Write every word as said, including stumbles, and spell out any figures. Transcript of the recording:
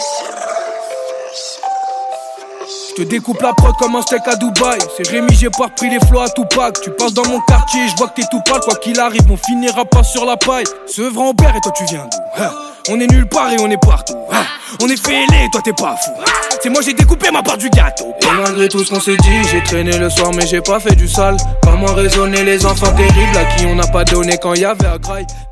Je te découpe la prod comme un steak à Dubaï. C'est Rémi, j'ai pas repris les flots à Tupac. Tu passes dans mon quartier, je vois que t'es tout pâle. Quoi qu'il arrive, on finira pas sur la paille. Sevran en père et toi tu viens d'où? hein On est nulle part et on est partout. hein On est fêlés et toi t'es pas fou. C'est moi j'ai découpé ma part du gâteau. Et malgré tout ce qu'on s'est dit, j'ai traîné le soir mais j'ai pas fait du sale. Comment raisonner les enfants terribles à qui on n'a pas donné quand y avait à graille.